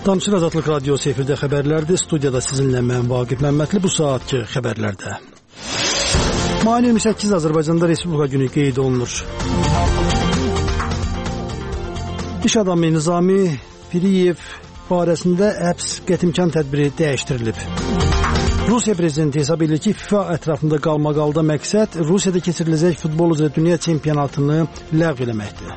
Samsun Azadlıq Radiosu efirdə xəbərlərdir. Studiyada sizinlə mən Vaqif Məmmədli. Bu saatki xəbərlərdə. Mayın 28 Azərbaycanda Respublika günü qeyd olunur. İş adamı Nizami Piriyev barəsində həbs qətimkan tədbiri dəyişdirilib. Rusiya prezidenti hesab edir ki, FIFA ətrafında qalmaqalda məqsəd Rusiyada keçiriləcək futbol üzrə dünya çempionatını ləğv eləməkdir.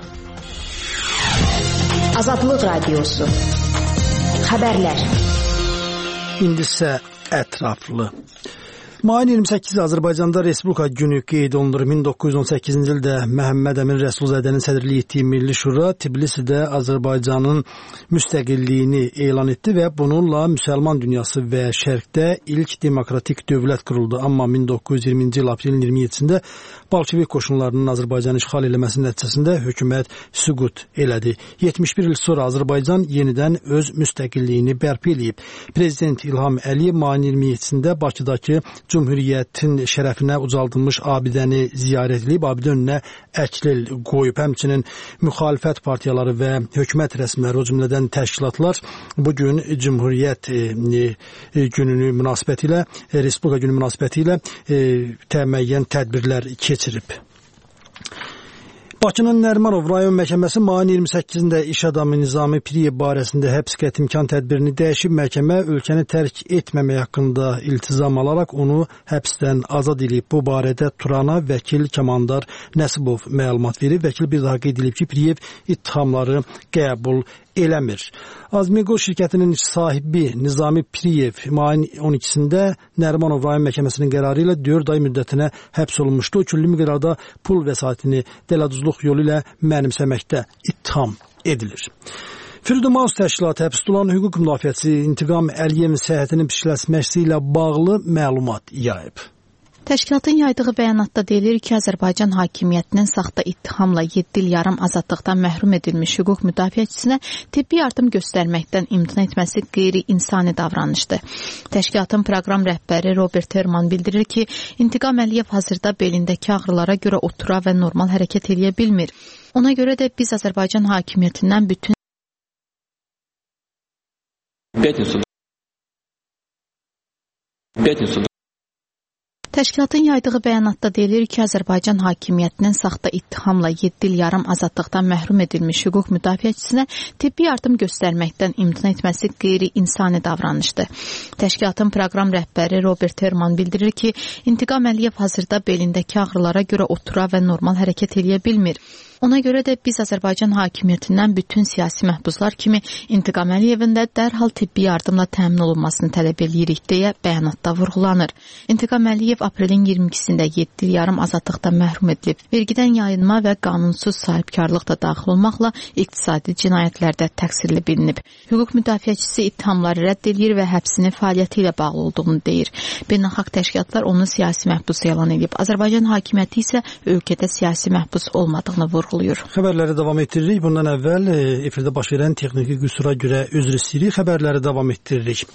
Azadlıq Radiosu Xəbərlər. İndi isə ətraflı. Mayın 28 Azərbaycanda Respublika günü qeyd olunur. 1918-ci ildə Məhəmməd Əmin Rəsulzadənin sədrliyi etdiyi Milli Şura Tbilisidə Azərbaycanın müstəqilliyini elan etdi və bununla müsəlman dünyası və şərqdə ilk demokratik dövlət quruldu. Amma 1920-ci il aprelin 27-sində Bolşevik qoşunlarının Azərbaycanı işğal eləməsinin nəticəsində hökumət süqut elədi. 71 il sonra Azərbaycan yenidən öz müstəqilliyini bərpa eləyib. Prezident İlham Əliyev mayın 27-sində Bakıdakı Cümhuriyyətin şərəfinə ucaldılmış abidəni ziyarət edib, abidə önünə əklil qoyub. Həmçinin müxalifət partiyaları və hökumət rəsmiləri, o cümlədən təşkilatlar bugün Cümhuriyyət gününü münasibətilə, Respublika günü münasibətilə müəyyən tədbirlər keçirib. Bakının Nərimanov rayon məhkəməsi mayın 28-də iş adamı Nizami Piriyev barəsində həbs qətimkan tədbirini dəyişib. Məhkəmə ölkəni tərk etməmək haqqında iltizam alaraq onu həbsdən azad edib. Bu barədə Turana vəkil Kəmandar Nəsibov məlumat verib. Vəkil bir daha qeyd edib ki, Piriyev ittihamları qəbul eləmir. Azmiqo şirkətinin sahibi Nizami Piriyev mayın 12-sində Nərimanov rayon məhkəməsinin qərarı ilə 4 ay müddətinə həbs olunmuşdu. Küllü miqdarda pul vəsaitini dələduzluq yolu ilə mənimsəməkdə ittiham edilir. Freedom House təşkilatı həbs tutulan hüquq müdafiəçisi İntiqam Əliyevin səhhətinin pisləşməsi ilə bağlı məlumat yayıb. Təşkilatın yaydığı bəyanatda deyilir ki, Azərbaycan hakimiyyətinin saxta ittihamla 7 il yarım azadlıqdan məhrum edilmiş hüquq müdafiəçisinə tibbi yardım göstərməkdən imtina etməsi qeyri-insani davranışdır. Təşkilatın proqram rəhbəri Robert Herman bildirir ki, İntiqam Əliyev hazırda belindəki ağrılara görə otura və normal hərəkət edə bilmir. Ona görə də biz Azərbaycan hakimiyyətindən bütün Təşkilatın yaydığı bəyanatda deyilir ki, Azərbaycan hakimiyyətinin saxta ittihamla 7 il yarım azadlıqdan məhrum edilmiş hüquq müdafiəçisinə tibbi yardım göstərməkdən imtina etməsi qeyri-insani davranışdır. Təşkilatın proqram rəhbəri Robert Herman bildirir ki, İntiqam Əliyev hazırda belindəki ağrılara görə otura və normal hərəkət edə bilmir. Ona görə də biz Azərbaycan hakimiyyətindən bütün siyasi məhbuslar kimi İntiqam Əliyevin də dərhal tibbi yardımla təmin olunmasını tələb edirik deyə bəyanatda vurğulanır. İntiqam Əliyev aprelin 22-sində 7 il yarım azadlıqdan məhrum edilib. Vergidən yayınma və qanunsuz sahibkarlıq da daxil olmaqla iqtisadi cinayətlərdə təqsirli bilinib. Hüquq müdafiəçisi ittihamları rədd edir və həbsinin fəaliyyəti ilə bağlı olduğunu deyir. Beynəlxalq təşkilatlar onu siyasi məhbus elan edib. Azərbaycan hakimiyyəti isə ölkədə siyasi məhbus olmadığını vurğulayır. Xəbərləri davam etdiririk. Bundan əvvəl efirdə baş verən texniki qüsura görə üzr istəyirik. Xəbərləri davam etdiririk.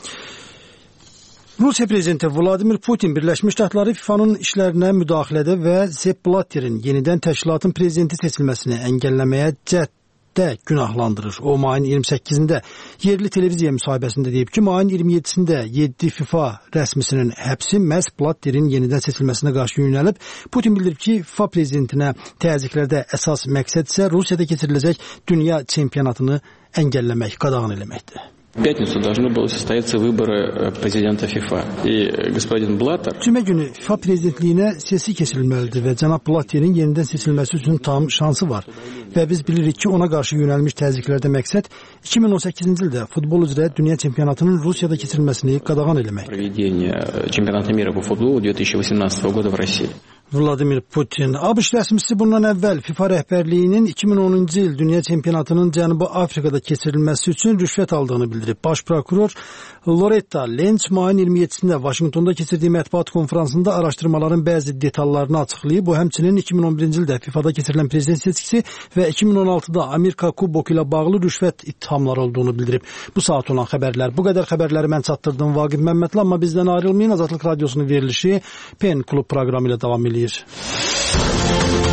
Rusiya prezidenti Vladimir Putin Birləşmiş Ştatları FIFA'nın işlərinə müdaxilədə və Sepp Blatterin yenidən təşkilatın prezidenti seçilməsini əngəlləməyə cəhddə günahlandırır. O mayın 28-də yerli televiziya müsahibəsində deyib ki, mayın 27-sində 7 FIFA rəsmisinin həbsi məhz Blatterin yenidən seçilməsinə qarşı yönəlib. Putin bildirib ki, FIFA prezidentinə təzyiqlərdə əsas məqsəd isə Rusiyada keçiriləcək dünya çempionatını əngəlləmək, qadağan eləməkdir. В пятницу должны были состояться выборы президента ФИФА. И господин Блаттер... Cümə günü FIFA prezidentliyinə seçki keçirilməlidir və cənab Blatterin yenidən seçilməsi üçün tam şansı var. Və biz bilirik ki, ona qarşı yönəlmiş təzyiqlərdə məqsəd 2018-ci ildə futbol üzrə dünya çempionatının Rusiyada keçirilməsini qadağan eləmək. Проведение чемпионата мира по футболу 2018 года в России. Vladimir Putin. ABŞ rəsmisi bundan əvvəl FIFA rəhbərliyinin 2010-cu il dünya çempionatının Cənubi Afrikada keçirilməsi üçün rüşvət aldığını bildirib. Baş prokuror Loretta Lynch mayın 27-sində Vaşinqtonda keçirdiyi mətbuat konfransında araşdırmaların bəzi detallarını açıqlayıb. Bu həmçinin 2011-ci ildə FIFA'da keçirilən prezident seçkisi və 2016-da Amerika Kuboku ilə bağlı rüşvət ittihamları olduğunu bildirib. Bu saat olan xəbərlər. Bu qədər xəbərləri mən çatdırdım Vaqif Məmmədli, amma bizdən ayrılmayın. Azadlıq Radiosunun verilişi PEN Klub proqramı ilə davam edir.